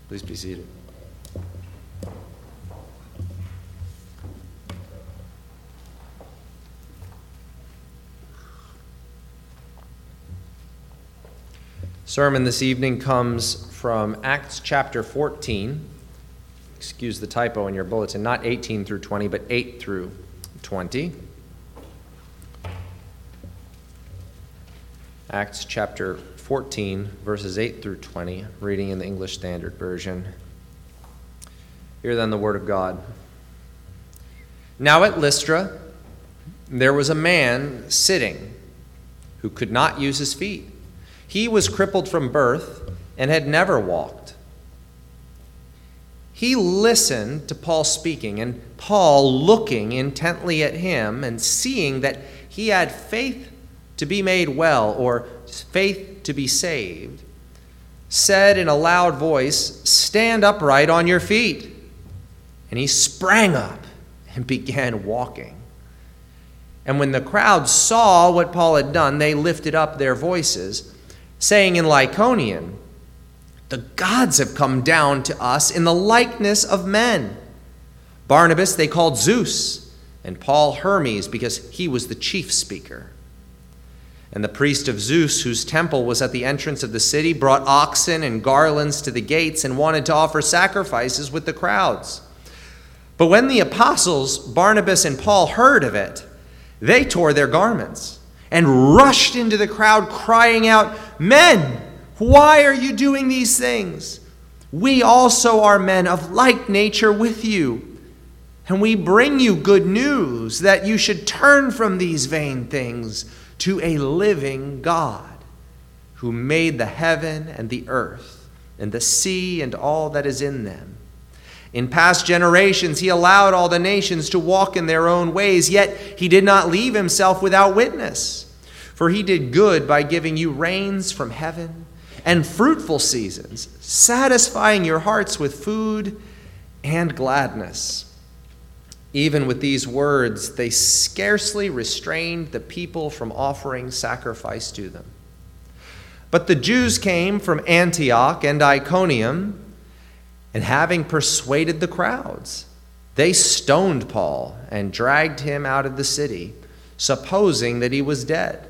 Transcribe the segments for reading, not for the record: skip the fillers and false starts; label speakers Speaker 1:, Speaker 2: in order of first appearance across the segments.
Speaker 1: Please be seated. Sermon this evening comes from Acts chapter 14. Excuse the typo in your bulletin, not 18 through 20, but 8 through 20. Acts chapter 14, verses 8 through 20, reading in the English Standard Version. Hear then the word of God. Now at Lystra there was a man sitting who could not use his feet. He was crippled from birth and had never walked. He listened to Paul speaking, and Paul, looking intently at him and seeing that he had faith to be made well, or faith to be saved, said in a loud voice, "Stand upright on your feet." And he sprang up and began walking. And when the crowd saw what Paul had done, they lifted up their voices, saying in Lycaonian, "The gods have come down to us in the likeness of men." Barnabas they called Zeus, and Paul Hermes, because he was the chief speaker. And the priest of Zeus, whose temple was at the entrance of the city, brought oxen and garlands to the gates and wanted to offer sacrifices with the crowds. But when the apostles, Barnabas and Paul, heard of it, they tore their garments and rushed into the crowd, crying out, "Men, why are you doing these things? We also are men of like nature with you, and we bring you good news that you should turn from these vain things to a living God, who made the heaven and the earth and the sea and all that is in them. In past generations he allowed all the nations to walk in their own ways, yet he did not leave himself without witness. For he did good by giving you rains from heaven and fruitful seasons, satisfying your hearts with food and gladness." Even with these words, they scarcely restrained the people from offering sacrifice to them. But the Jews came from Antioch and Iconium, and having persuaded the crowds, they stoned Paul and dragged him out of the city, supposing that he was dead.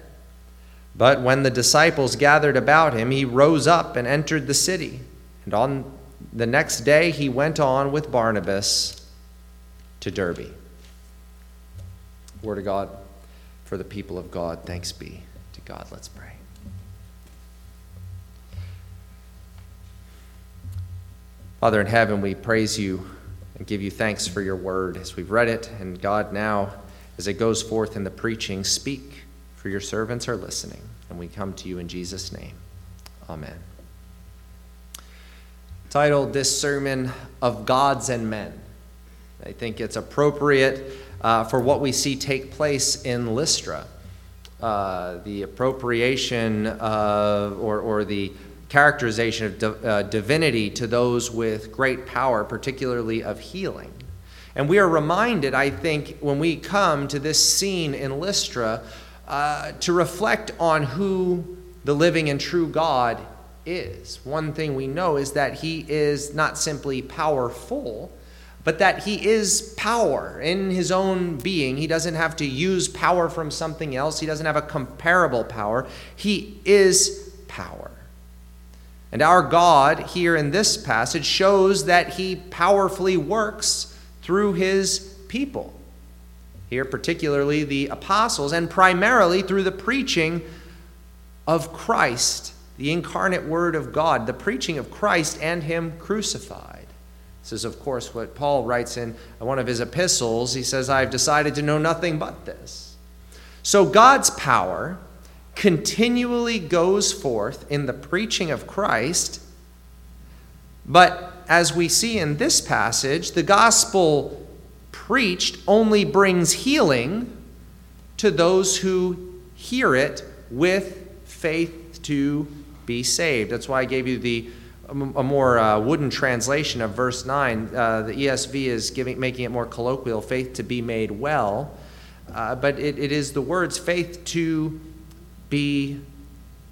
Speaker 1: But when the disciples gathered about him, he rose up and entered the city. And on the next day he went on with Barnabas to Derbe. Word of God for the people of God. Thanks be to God. Let's pray. Father in heaven, we praise you and give you thanks for your word as we've read it. And God, now as it goes forth in the preaching, speak, for your servants are listening. And we come to you in Jesus' name. Amen. Titled this sermon, "Of Gods and Men." I think it's appropriate for what we see take place in Lystra. The appropriation or the characterization of divinity to those with great power, particularly of healing. And we are reminded, I think, when we come to this scene in Lystra, to reflect on who the living and true God is. One thing we know is that he is not simply powerful, but that he is power in his own being. He doesn't have to use power from something else. He doesn't have a comparable power. He is power. And our God here in this passage shows that he powerfully works through his people. Here particularly the apostles, and primarily through the preaching of Christ, the incarnate word of God, the preaching of Christ and him crucified. This is, of course, what Paul writes in one of his epistles. He says, "I've decided to know nothing but this." So God's power continually goes forth in the preaching of Christ. But as we see in this passage, the gospel preached only brings healing to those who hear it with faith to be saved. That's why I gave you a more wooden translation of verse 9. The ESV is making it more colloquial, faith to be made well. But it is the words faith to be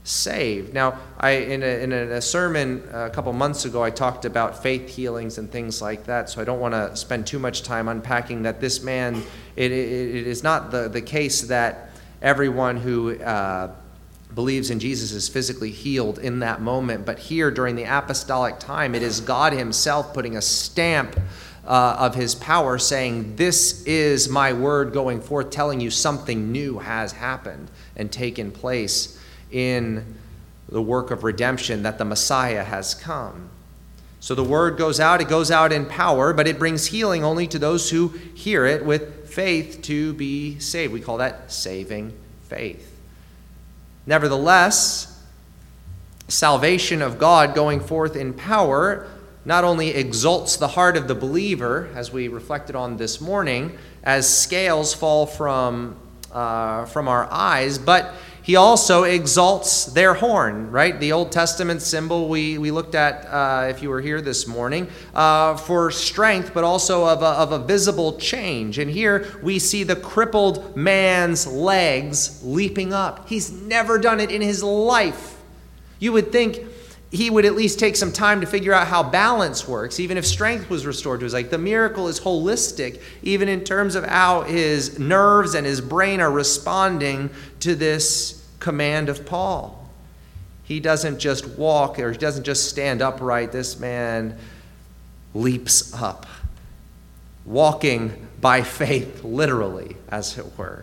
Speaker 1: saved. Now, in a sermon a couple months ago, I talked about faith healings and things like that, so I don't want to spend too much time unpacking that. This man, it is not the case that everyone who believes in Jesus is physically healed in that moment, but here during the apostolic time, it is God himself putting a stamp of his power, saying, "This is my word going forth, telling you something new has happened and taken place in the work of redemption, that the Messiah has come." So the word goes out, it goes out in power, but it brings healing only to those who hear it with faith to be saved. We call that saving faith. Nevertheless, salvation of God going forth in power not only exalts the heart of the believer, as we reflected on this morning, as scales fall from our eyes, but he also exalts their horn, right? The Old Testament symbol we looked at, if you were here this morning, for strength, but also of a visible change. And here we see the crippled man's legs leaping up. He's never done it in his life. You would think he would at least take some time to figure out how balance works, even if strength was restored to his leg. The miracle is holistic, even in terms of how his nerves and his brain are responding to this command of Paul. He doesn't just walk, or he doesn't just stand upright. This man leaps up, walking by faith, literally, as it were.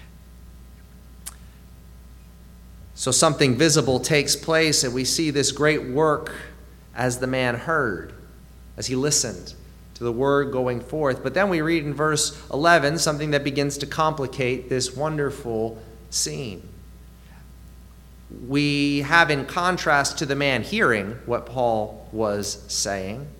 Speaker 1: So something visible takes place, and we see this great work as the man heard, as he listened to the word going forth. But then we read in verse 11 something that begins to complicate this wonderful scene. We have, in contrast to the man hearing what Paul was saying,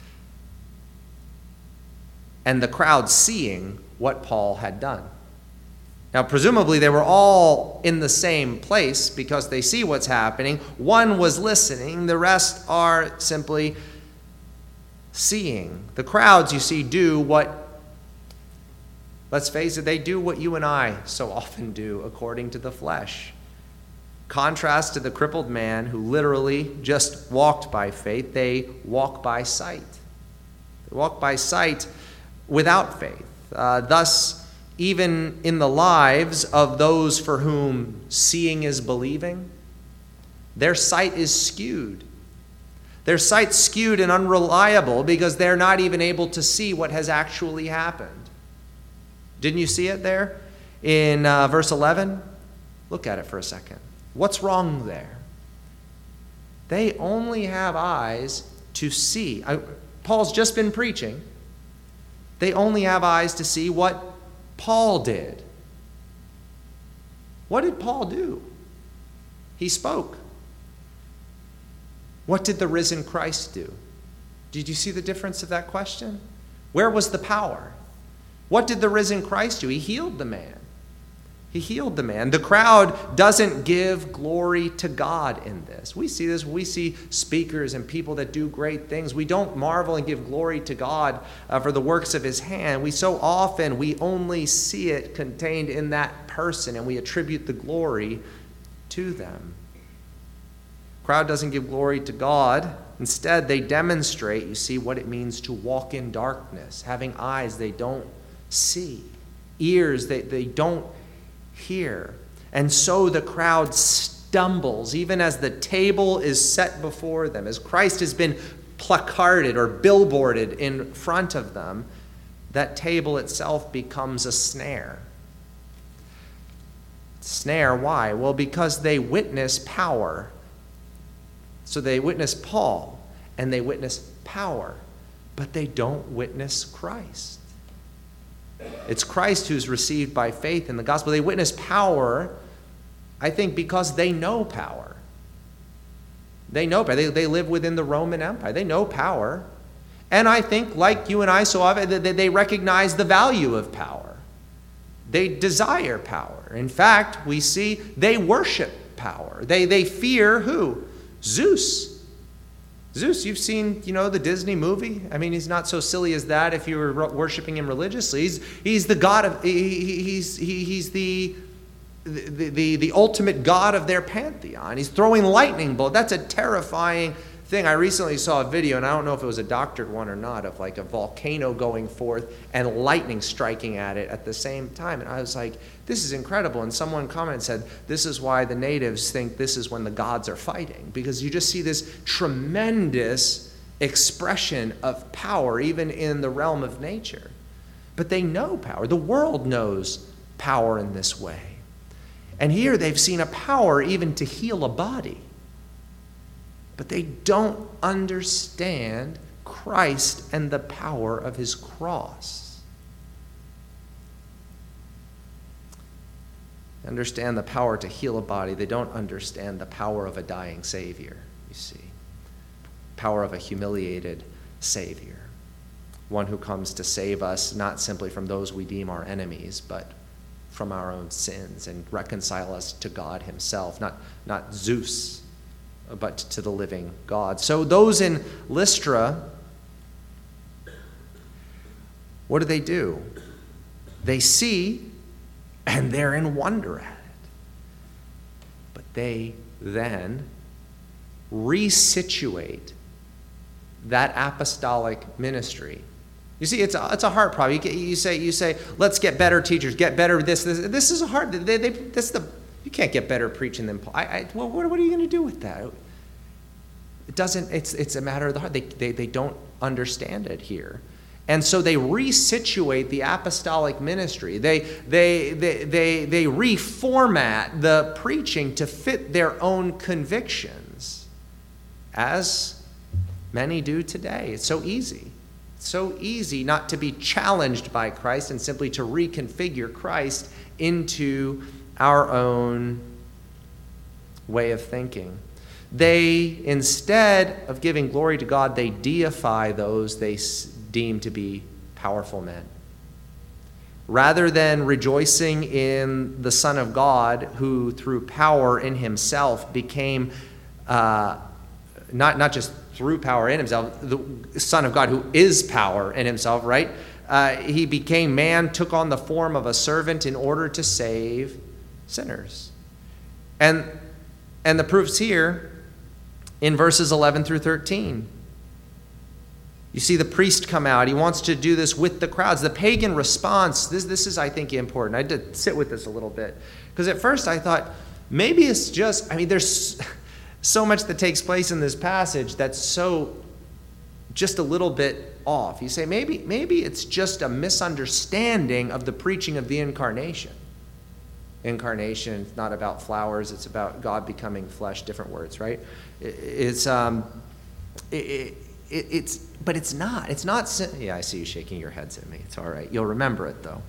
Speaker 1: and the crowd seeing what Paul had done. Now, presumably, they were all in the same place because they see what's happening. One was listening. The rest are simply seeing. The crowds, you see, do what, let's face it, they do what you and I so often do according to the flesh. Contrast to the crippled man who literally just walked by faith, they walk by sight. They walk by sight without faith. Thus, even in the lives of those for whom seeing is believing, their sight is skewed. Their sight's skewed and unreliable because they're not even able to see what has actually happened. Didn't you see it there in verse 11? Look at it for a second. What's wrong there? They only have eyes to see. Paul's just been preaching. They only have eyes to see what Paul did. What did Paul do? He spoke. What did the risen Christ do? Did you see the difference of that question? Where was the power? What did the risen Christ do? He healed the man. He healed the man. The crowd doesn't give glory to God in this. We see this. We see speakers and people that do great things. We don't marvel and give glory to God for the works of his hand. We only see it contained in that person, and we attribute the glory to them. The crowd doesn't give glory to God. Instead, they demonstrate, you see, what it means to walk in darkness, having eyes they don't see, ears they don't hear. And so the crowd stumbles, even as the table is set before them, as Christ has been placarded or billboarded in front of them. That table itself becomes a snare. Snare, why? Well, because they witness power. So they witness Paul and they witness power, but they don't witness Christ. It's Christ who's received by faith in the gospel. They witness power, I think, because they know power. They know power. They live within the Roman Empire. They know power. And I think, like you and I so often, they recognize the value of power. They desire power. In fact, we see they worship power. They fear who? Zeus. Zeus, you've seen, the Disney movie. I mean, he's not so silly as that if you were worshiping him religiously. He's the god of, he's the the ultimate god of their pantheon. He's throwing lightning bolts. That's a terrifying thing. I recently saw a video, and I don't know if it was a doctored one or not, of like a volcano going forth and lightning striking at it at the same time. And I was like, this is incredible. And someone commented and said, this is why the natives think this is when the gods are fighting, because you just see this tremendous expression of power, even in the realm of nature. But they know power. The world knows power in this way. And here they've seen a power even to heal a body. But they don't understand Christ and the power of his cross. They understand the power to heal a body. They don't understand the power of a dying Savior, you see. Power of a humiliated Savior. One who comes to save us not simply from those we deem our enemies, but from our own sins and reconcile us to God himself, not Zeus, but to the living God. So those in Lystra, what do? They see and they're in wonder at it. But they then resituate that apostolic ministry. You see, it's a hard problem. You say, let's get better teachers, get better this. This is a hard. You can't get better preaching than Paul. Well, what are you going to do with that? It doesn't. It's a matter of the heart. They don't understand it here, and so they resituate the apostolic ministry. They reformat the preaching to fit their own convictions, as many do today. It's so easy. It's so easy not to be challenged by Christ and simply to reconfigure Christ into our own way of thinking. They, instead of giving glory to God, they deify those they deem to be powerful men. Rather than rejoicing in the Son of God, who through power in himself became, not just through power in himself, the Son of God who is power in himself, right? He became man, took on the form of a servant in order to save sinners. And the proof's here in verses 11 through 13. You see the priest come out. He wants to do this with the crowds. The pagan response, this is, I think, important. I had to sit with this a little bit. Because at first I thought, maybe it's just, there's so much that takes place in this passage that's so just a little bit off. You say, maybe it's just a misunderstanding of the preaching of the incarnation. Incarnation, it's not about flowers, it's about God becoming flesh, different words, right? But it's not. Yeah, I see you shaking your heads at me. It's all right. You'll remember it, though.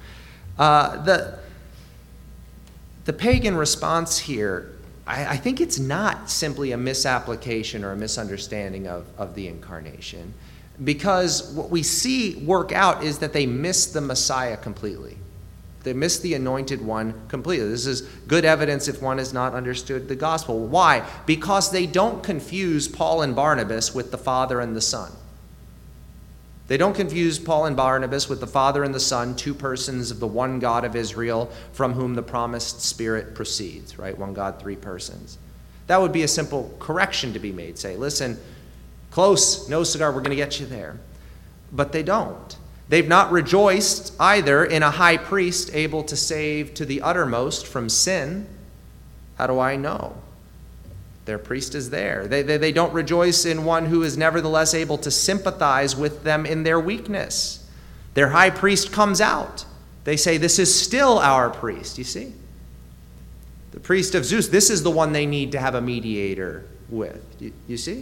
Speaker 1: The pagan response here, I think it's not simply a misapplication or a misunderstanding of the incarnation, because what we see work out is that they miss the Messiah completely. They miss the anointed one completely. This is good evidence if one has not understood the gospel. Why? Because they don't confuse Paul and Barnabas with the Father and the Son. They don't confuse Paul and Barnabas with the Father and the Son, two persons of the one God of Israel, from whom the promised Spirit proceeds, right? One God, three persons. That would be a simple correction to be made. Say, listen, close, no cigar, we're going to get you there. But they don't. They've not rejoiced either in a high priest able to save to the uttermost from sin. How do I know? Their priest is there. They don't rejoice in one who is nevertheless able to sympathize with them in their weakness. Their high priest comes out. They say, this is still our priest, you see? The priest of Zeus, this is the one they need to have a mediator with. You see?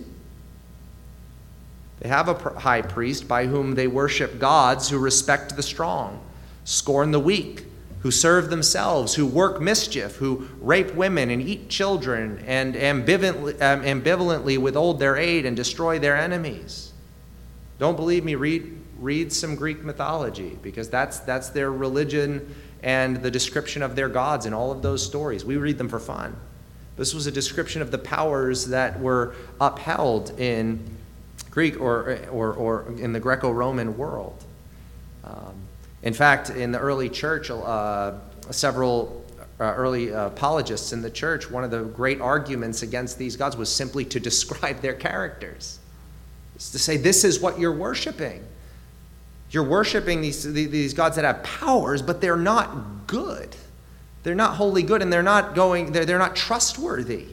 Speaker 1: They have a high priest by whom they worship gods who respect the strong, scorn the weak, who serve themselves, who work mischief, who rape women and eat children, and ambivalently withhold their aid and destroy their enemies. Don't believe me? Read some Greek mythology, because that's their religion and the description of their gods in all of those stories. We read them for fun. This was a description of the powers that were upheld in Greek or in the Greco-Roman world. In fact, in the early church, several early apologists in the church, one of the great arguments against these gods was simply to describe their characters. It's to say, this is what you're worshiping. You're worshiping these gods that have powers, but they're not good. They're not wholly good, and they're not trustworthy.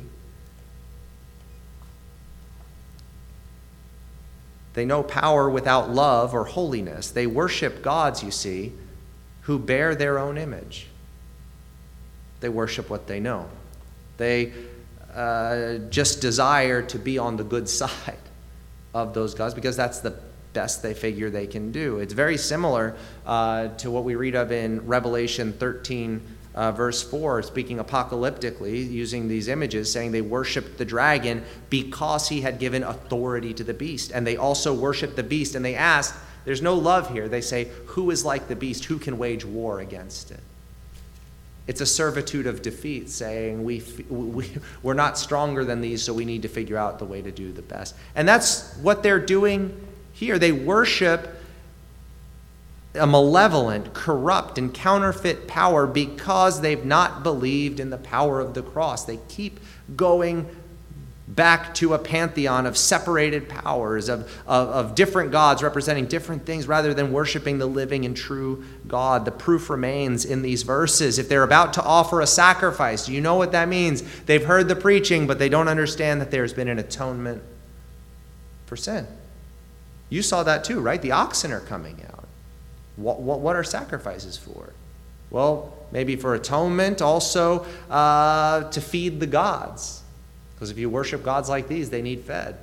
Speaker 1: They know power without love or holiness. They worship gods, you see, who bear their own image. They worship what they know. They just desire to be on the good side of those gods because that's the best they figure they can do. It's very similar to what we read of in Revelation 13, verse 4, speaking apocalyptically, using these images, saying they worshiped the dragon because he had given authority to the beast. And they also worshiped the beast, and they asked, there's no love here. They say, who is like the beast? Who can wage war against it? It's a servitude of defeat, saying we're not stronger than these, so we need to figure out the way to do the best. And that's what they're doing here. They worship a malevolent, corrupt, and counterfeit power because they've not believed in the power of the cross. They keep going back to a pantheon of separated powers, of different gods representing different things rather than worshiping the living and true God. The proof remains in these verses. If they're about to offer a sacrifice, you know what that means. They've heard the preaching, but they don't understand that there's been an atonement for sin. You saw that too, right? The oxen are coming out. What are sacrifices for? Well, maybe for atonement, also to feed the gods. Because if you worship gods like these, they need fed.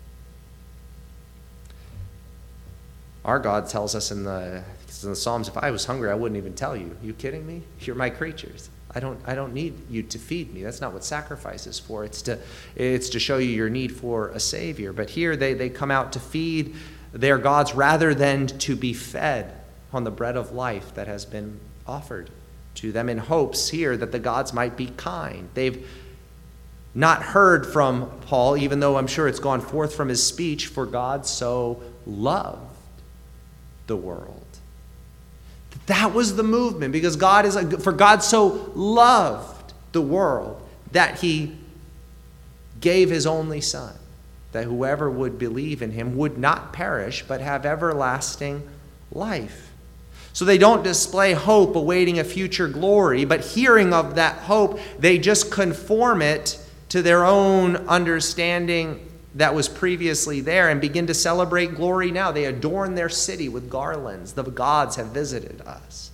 Speaker 1: Our God tells us in the Psalms, if I was hungry, I wouldn't even tell you. You kidding me? You're my creatures. I don't need you to feed me. That's not what sacrifice is for. It's to show you your need for a Savior. But here they come out to feed their gods rather than to be fed on the bread of life that has been offered to them in hopes here that the gods might be kind. They've not heard from Paul, even though I'm sure it's gone forth from his speech, for God so loved the world. That was the movement, because for God so loved the world that he gave his only Son, that whoever would believe in him would not perish but have everlasting life. So they don't display hope awaiting a future glory, but hearing of that hope, they just conform it to their own understanding that was previously there and begin to celebrate glory now. They adorn their city with garlands. The gods have visited us.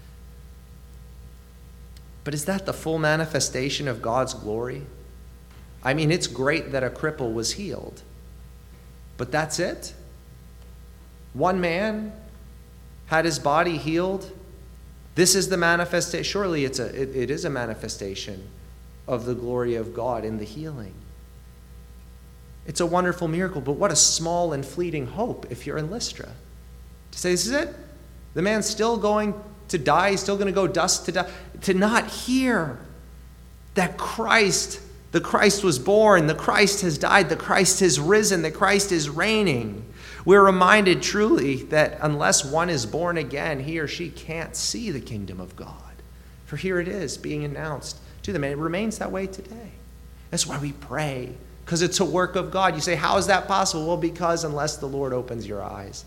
Speaker 1: But is that the full manifestation of God's glory? I mean, it's great that a cripple was healed, but that's it? One man had his body healed? This is the manifestation. Surely it is a manifestation of the glory of God in the healing. It's a wonderful miracle, but what a small and fleeting hope if you're in Lystra. To say, this is it? The man's still going to die, he's still going to go dust to dust. To not hear that the Christ was born, the Christ has died, the Christ has risen, the Christ is reigning. We're reminded truly that unless one is born again, he or she can't see the kingdom of God. For here it is being announced to them, and it remains that way today. That's why we pray, because it's a work of God. You say, how is that possible? Well, because unless the Lord opens your eyes,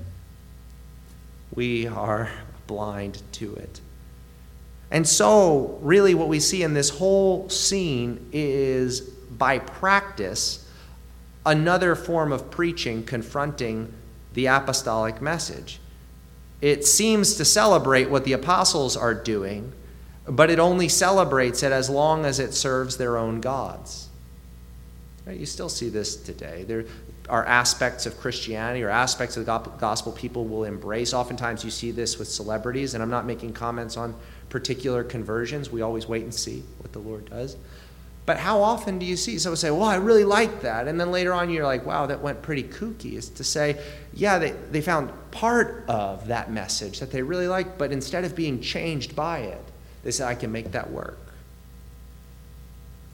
Speaker 1: we are blind to it. And so, really what we see in this whole scene is, by practice, another form of preaching confronting the apostolic message. It seems to celebrate what the apostles are doing, but it only celebrates it as long as it serves their own gods. Right? You still see this today. There are aspects of Christianity or aspects of the gospel people will embrace. Oftentimes you see this with celebrities, and I'm not making comments on particular conversions. We always wait and see what the Lord does. But how often do you see someone say, well, I really like that, and then later on you're like, wow, that went pretty kooky? It's to say, yeah, they found part of that message that they really liked, but instead of being changed by it, they said, I can make that work.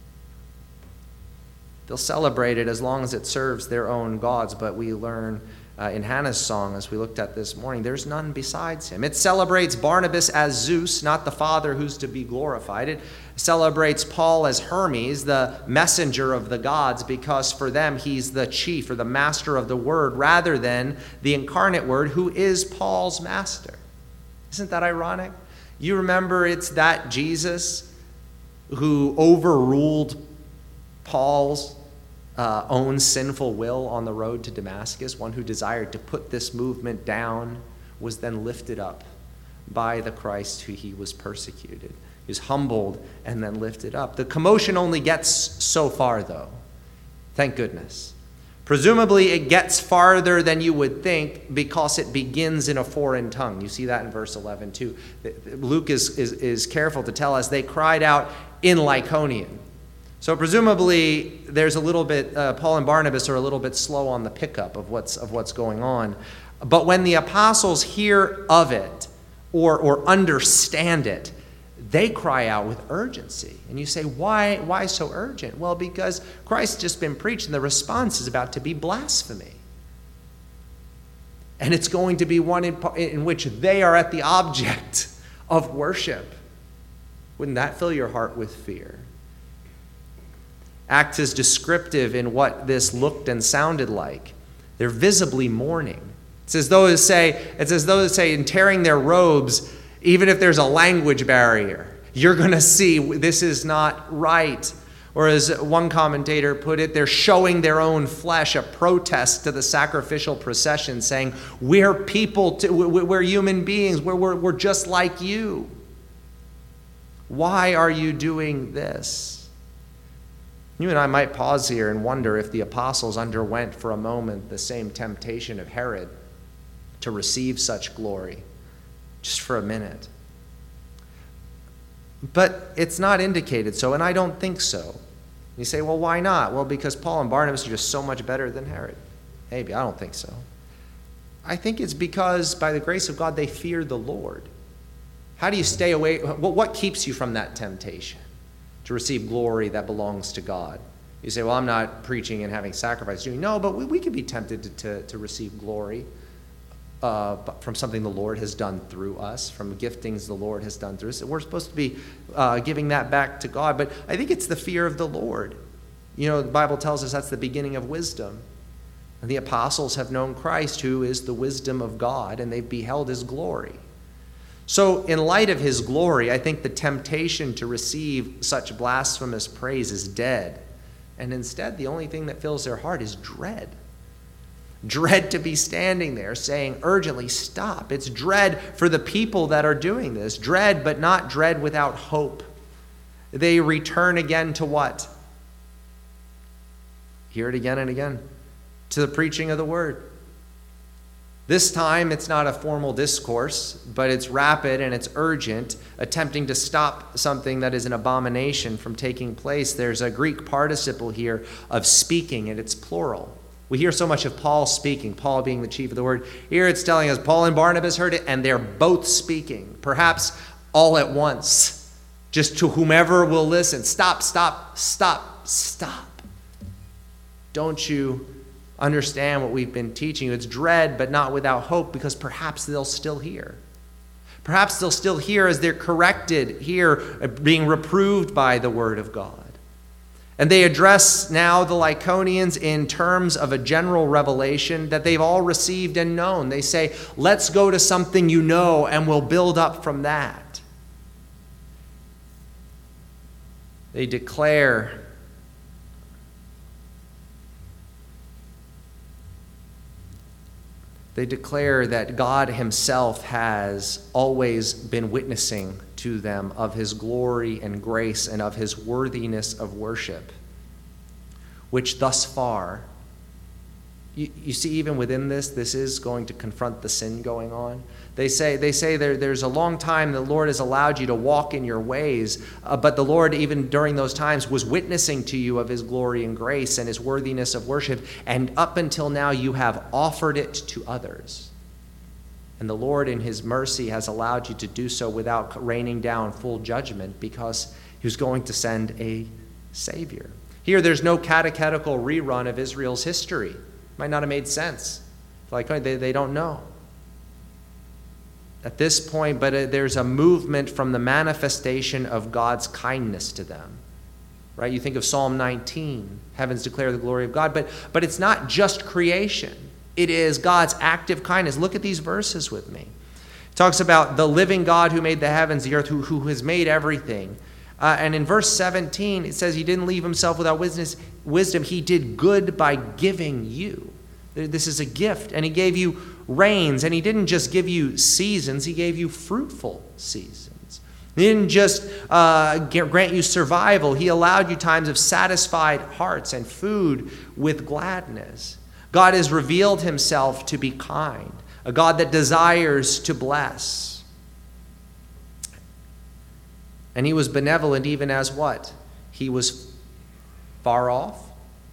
Speaker 1: They'll celebrate it as long as it serves their own gods, but we learn in Hannah's song, as we looked at this morning, there's none besides him. It celebrates Barnabas as Zeus, not the Father who's to be glorified. It celebrates Paul as Hermes, the messenger of the gods, because for them he's the chief or the master of the word, rather than the incarnate word, who is Paul's master. Isn't that ironic? You remember it's that Jesus who overruled Paul's own sinful will on the road to Damascus. One who desired to put this movement down was then lifted up by the Christ who he was persecuted. He was humbled and then lifted up. The commotion only gets so far, though. Thank goodness. Presumably it gets farther than you would think because it begins in a foreign tongue. You see that in verse 11 too. Luke is careful to tell us they cried out in Lycaonian. So presumably there's a little bit, Paul and Barnabas are a little bit slow on the pickup of what's going on. But when the apostles hear of it or understand it, they cry out with urgency. And you say, why so urgent? Well, because Christ's just been preached and the response is about to be blasphemy. And it's going to be one in which they are at the object of worship. Wouldn't that fill your heart with fear? Acts is descriptive in what this looked and sounded like. They're visibly mourning. It's as though to say, in tearing their robes, even if there's a language barrier, you're going to see this is not right. Or as one commentator put it, they're showing their own flesh, a protest to the sacrificial procession, saying, we're people, we're human beings, we're just like you. Why are you doing this? You and I might pause here and wonder if the apostles underwent for a moment the same temptation of Herod to receive such glory, just for a minute. But it's not indicated so, and I don't think so. You say, well, why not? Well, because Paul and Barnabas are just so much better than Herod. Maybe, I don't think so. I think it's because, by the grace of God, they fear the Lord. How do you stay away? What keeps you from that temptation to receive glory that belongs to God? You say, well, I'm not preaching and having sacrifice. No, but we could be tempted to receive glory from something the Lord has done through us, from giftings the Lord has done through us. We're supposed to be giving that back to God. But I think it's the fear of the Lord. You know, the Bible tells us that's the beginning of wisdom. And the apostles have known Christ, who is the wisdom of God, and they've beheld his glory. So in light of his glory, I think the temptation to receive such blasphemous praise is dead. And instead, the only thing that fills their heart is dread. Dread to be standing there saying urgently, stop. It's dread for the people that are doing this. Dread, but not dread without hope. They return again to what? Hear it again and again. To the preaching of the word. This time, it's not a formal discourse, but it's rapid and it's urgent, attempting to stop something that is an abomination from taking place. There's a Greek participle here of speaking, and it's plural. We hear so much of Paul speaking, Paul being the chief of the word. Here it's telling us Paul and Barnabas heard it, and they're both speaking, perhaps all at once, just to whomever will listen. Stop, stop, stop, stop. Don't you understand what we've been teaching you? It's dread, but not without hope, because perhaps they'll still hear. Perhaps they'll still hear as they're corrected here, being reproved by the word of God. And they address now the Lycaonians in terms of a general revelation that they've all received and known. They say, let's go to something you know, and we'll build up from that. They declare that God himself has always been witnessing to them of his glory and grace and of his worthiness of worship, which thus far, you see, even within this is going to confront the sin going on. They say there's a long time the Lord has allowed you to walk in your ways, but the Lord, even during those times, was witnessing to you of his glory and grace and his worthiness of worship, and up until now you have offered it to others. And the Lord in his mercy has allowed you to do so without raining down full judgment, because he was going to send a Savior. Here there's no catechetical rerun of Israel's history. Might not have made sense. Like, they don't know. At this point, but there's a movement from the manifestation of God's kindness to them. Right? You think of Psalm 19, heavens declare the glory of God, but it's not just creation. It is God's active kindness. Look at these verses with me. It talks about the living God who made the heavens, the earth, who has made everything. And in verse 17, it says he didn't leave himself without wisdom. He did good by giving you. This is a gift. And he gave you rains. And he didn't just give you seasons. He gave you fruitful seasons. He didn't just grant you survival. He allowed you times of satisfied hearts and food with gladness. God has revealed himself to be kind, a God that desires to bless. And he was benevolent even as what? He was far off?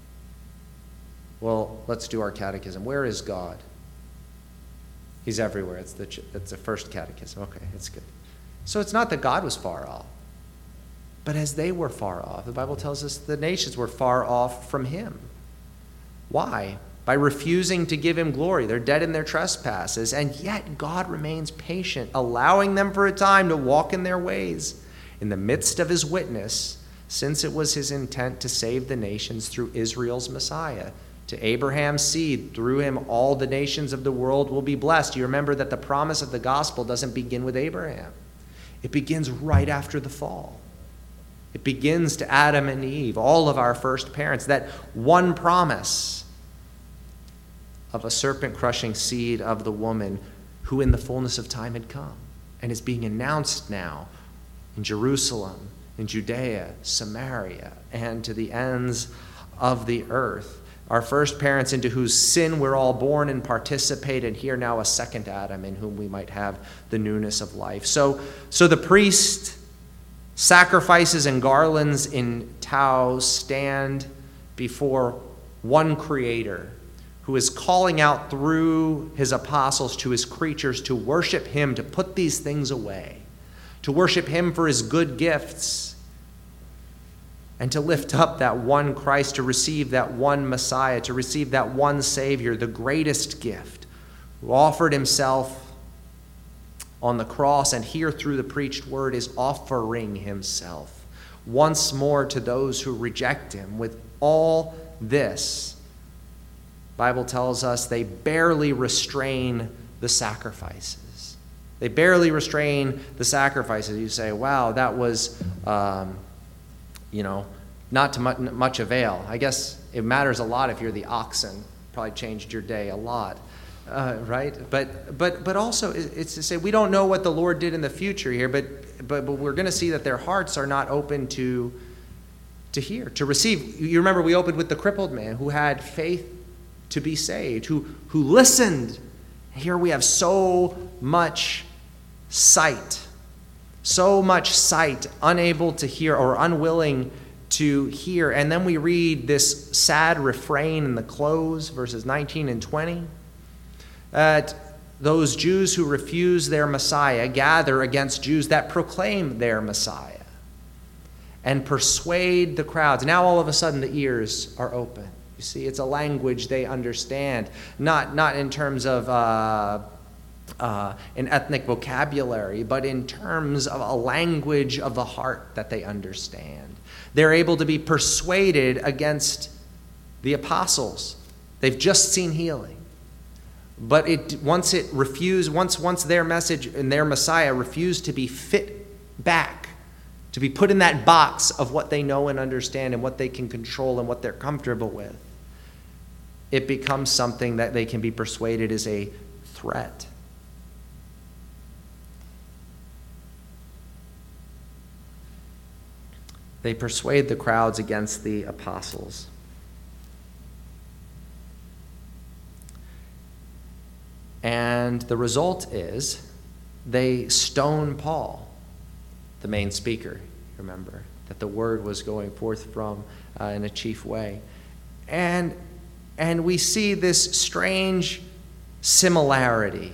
Speaker 1: Well, let's do our catechism. Where is God? He's everywhere. That's the first catechism. Okay, that's good. So it's not that God was far off. But as they were far off, the Bible tells us the nations were far off from him. Why? By refusing to give him glory. They're dead in their trespasses. And yet God remains patient, allowing them for a time to walk in their ways in the midst of his witness, since it was his intent to save the nations through Israel's Messiah. To Abraham's seed, through him all the nations of the world will be blessed. You remember that the promise of the gospel doesn't begin with Abraham. It begins right after the fall. It begins to Adam and Eve, all of our first parents. That one promise of a serpent-crushing seed of the woman who in the fullness of time had come and is being announced now in Jerusalem, in Judea, Samaria, and to the ends of the earth. Our first parents into whose sin we're all born and participate, and here now a second Adam in whom we might have the newness of life. So the priest sacrifices and garlands in Tau stand before one Creator who is calling out through his apostles to his creatures to worship him, to put these things away, to worship him for his good gifts, and to lift up that one Christ, to receive that one Messiah, to receive that one Savior, the greatest gift, who offered himself on the cross, and here through the preached word is offering himself once more to those who reject him. With all this, the Bible tells us they barely restrain the sacrifices. They barely restrain the sacrifices. You say, wow, that was, not to much avail. I guess it matters a lot if you're the oxen. Probably changed your day a lot, right? But also it's to say we don't know what the Lord did in the future here, but we're going to see that their hearts are not open to hear, to receive. You remember we opened with the crippled man who had faith to be saved, who listened. Here we have so much sight, unable to hear or unwilling to hear. And then we read this sad refrain in the close, verses 19 and 20, that those Jews who refuse their Messiah gather against Jews that proclaim their Messiah and persuade the crowds. Now all of a sudden the ears are open. You see, it's a language they understand, not in terms of an ethnic vocabulary, but in terms of a language of the heart that they understand. They're able to be persuaded against the apostles. They've just seen healing. But once their message and their Messiah refused to be fit back, to be put in that box of what they know and understand and what they can control and what they're comfortable with, it becomes something that they can be persuaded is a threat. They persuade the crowds against the apostles. And the result is they stone Paul, the main speaker, remember, that the word was going forth from in a chief way. And we see this strange similarity.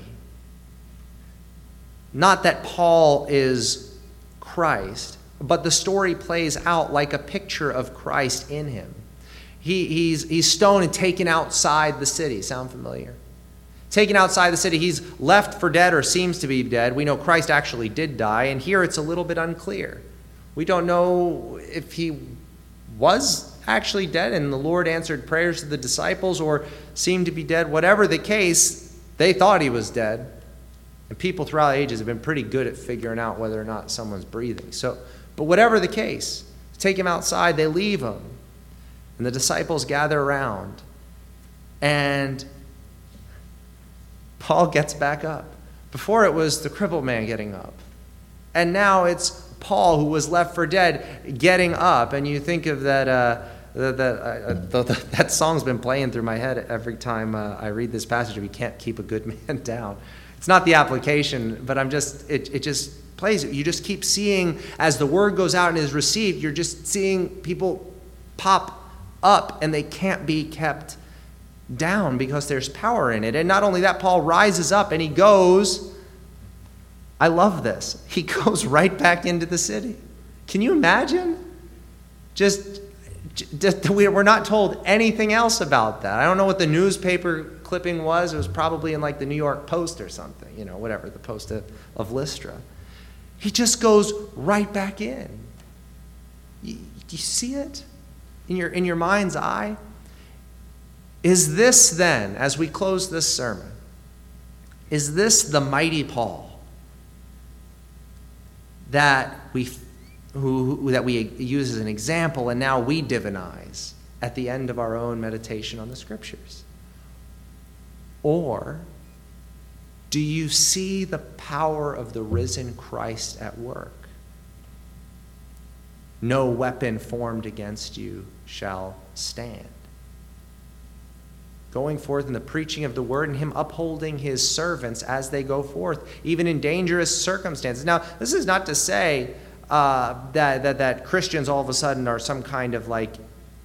Speaker 1: Not that Paul is Christ, but the story plays out like a picture of Christ in him. He's stoned and taken outside the city. Sound familiar? Taken outside the city, he's left for dead or seems to be dead. We know Christ actually did die, and here it's a little bit unclear. We don't know if he was actually dead and the Lord answered prayers to the disciples or seemed to be dead. Whatever the case, they thought he was dead. And people throughout the ages have been pretty good at figuring out whether or not someone's breathing. But whatever the case, take him outside, they leave him. And the disciples gather around. And Paul gets back up. Before it was the crippled man getting up. And now it's Paul, who was left for dead, getting up. And you think of that song's been playing through my head every time I read this passage. We can't keep a good man down. It's not the application, but it just plays. You just keep seeing, as the word goes out and is received, you're just seeing people pop up, and they can't be kept down because there's power in it. And not only that, Paul rises up and he goes, I love this, he goes right back into the city. Can you imagine? Just we're not told anything else about that. I don't know what the newspaper clipping was. It was probably in like the New York Post or something, whatever, the Post of Lystra. He just goes right back in. Do you see it in your mind's eye? Is this then, as we close this sermon, is this the mighty Paul that we use as an example and now we divinize at the end of our own meditation on the Scriptures? Or do you see the power of the risen Christ at work? No weapon formed against you shall stand. Going forth in the preaching of the word and him upholding his servants as they go forth, even in dangerous circumstances. Now, this is not to say that Christians all of a sudden are some kind of like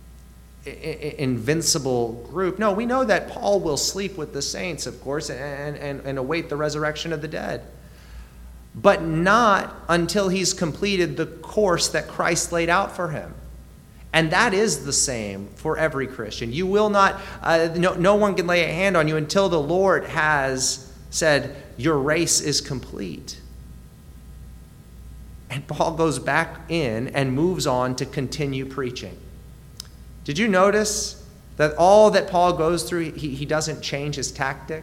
Speaker 1: invincible group. No, we know that Paul will sleep with the saints, of course, and await the resurrection of the dead. But not until he's completed the course that Christ laid out for him. And that is the same for every Christian. You will not, no one can lay a hand on you until the Lord has said, your race is complete. And Paul goes back in and moves on to continue preaching. Did you notice that all that Paul goes through, he doesn't change his tactic?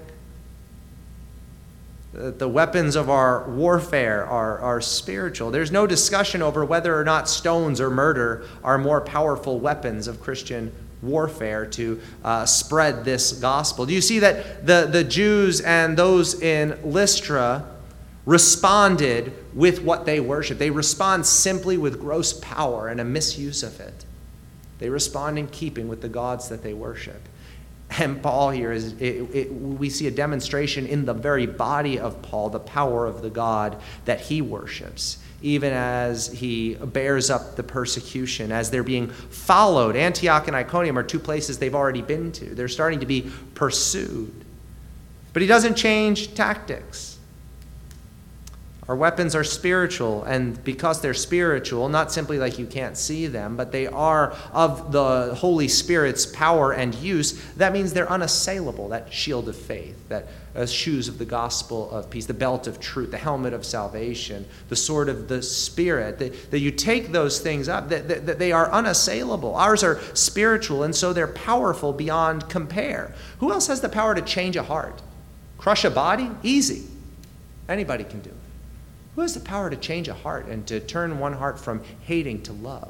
Speaker 1: The weapons of our warfare are spiritual. There's no discussion over whether or not stones or murder are more powerful weapons of Christian warfare to spread this gospel. Do you see that the Jews and those in Lystra responded with what they worship? They respond simply with gross power and a misuse of it. They respond in keeping with the gods that they worship. And Paul here, we see a demonstration in the very body of Paul, the power of the God that he worships, even as he bears up the persecution, as they're being followed. Antioch and Iconium are two places they've already been to. They're starting to be pursued. But he doesn't change tactics. Our weapons are spiritual, and because they're spiritual, not simply like you can't see them, but they are of the Holy Spirit's power and use, that means they're unassailable, that shield of faith, that shoes of the gospel of peace, the belt of truth, the helmet of salvation, the sword of the Spirit, that you take those things up, that they are unassailable. Ours are spiritual, and so they're powerful beyond compare. Who else has the power to change a heart? Crush a body? Easy. Anybody can do it. Who has the power to change a heart and to turn one heart from hating to love?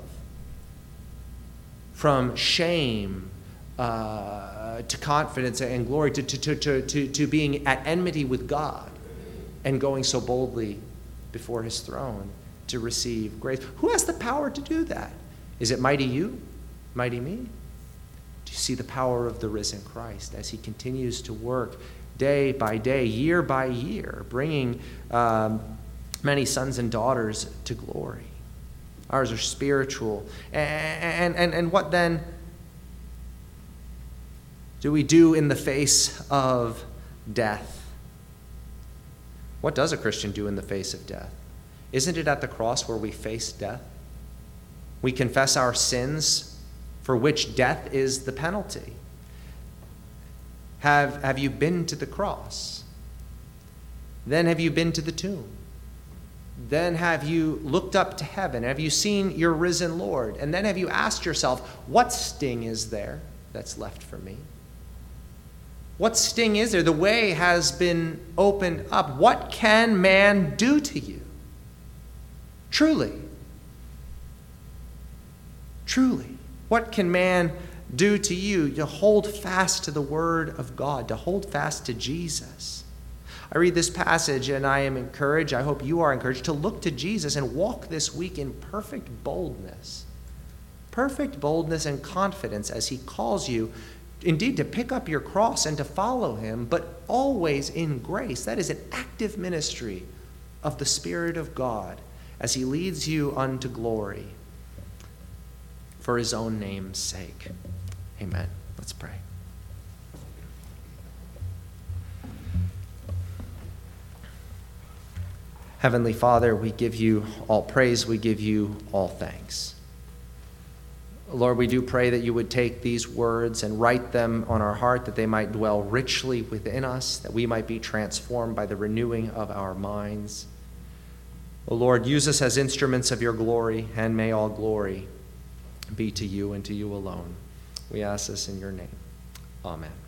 Speaker 1: From shame to confidence and glory, to being at enmity with God and going so boldly before his throne to receive grace? Who has the power to do that? Is it mighty you? Mighty me? Do you see the power of the risen Christ as he continues to work day by day, year by year, bringing many sons and daughters to glory? Ours are spiritual. And what then do we do in the face of death? What does a Christian do in the face of death? Isn't it at the cross where we face death? We confess our sins, for which death is the penalty. Have you been to the cross? Then have you been to the tomb? Then have you looked up to heaven? Have you seen your risen Lord? And then have you asked yourself, what sting is there that's left for me? What sting is there? The way has been opened up. What can man do to you? Truly. Truly. What can man do to you? To hold fast to the word of God, to hold fast to Jesus. I read this passage and I am encouraged, I hope you are encouraged, to look to Jesus and walk this week in perfect boldness. Perfect boldness and confidence as he calls you, indeed, to pick up your cross and to follow him, but always in grace. That is an active ministry of the Spirit of God as he leads you unto glory for his own name's sake. Amen. Let's pray. Heavenly Father, we give you all praise, we give you all thanks. Lord, we do pray that you would take these words and write them on our heart, that they might dwell richly within us, that we might be transformed by the renewing of our minds. O Lord, use us as instruments of your glory, and may all glory be to you and to you alone. We ask this in your name. Amen.